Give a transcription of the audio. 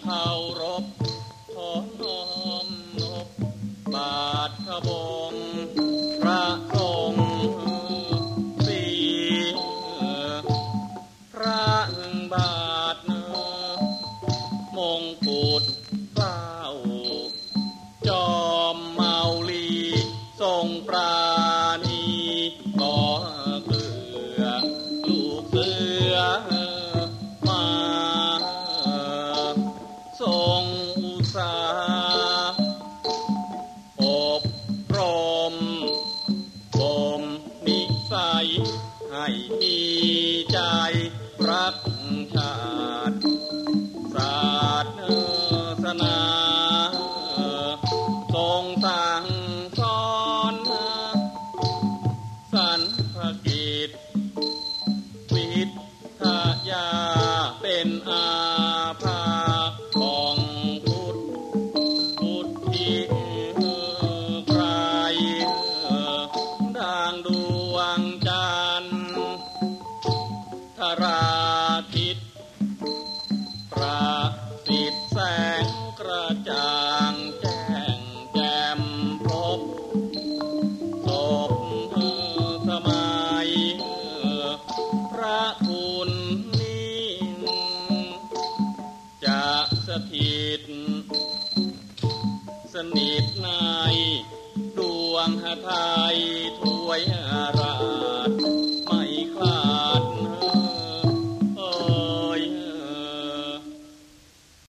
เคารพขอน้อมนบบาทพระบงพระทรงสีพระบาทมงกุฎเกล้าจอมเมาลีทรงปราณีก่อเกลือลูกเสือมาทรงอุตสาหอบรมบ่มนิสัยให้มีใจรักชาติศาสนาทรงสั่งสอนสรรพกิจวิทยาเป็นอาภาของพุทธิไกรดังดวงจันทร์ธราทิตประสิทธิ์แสงกระจ่างแจ้งแจ่มพบศพสมัยพระคุณนิ่งจะสถิตสนิทในดวงหทัยถวยราช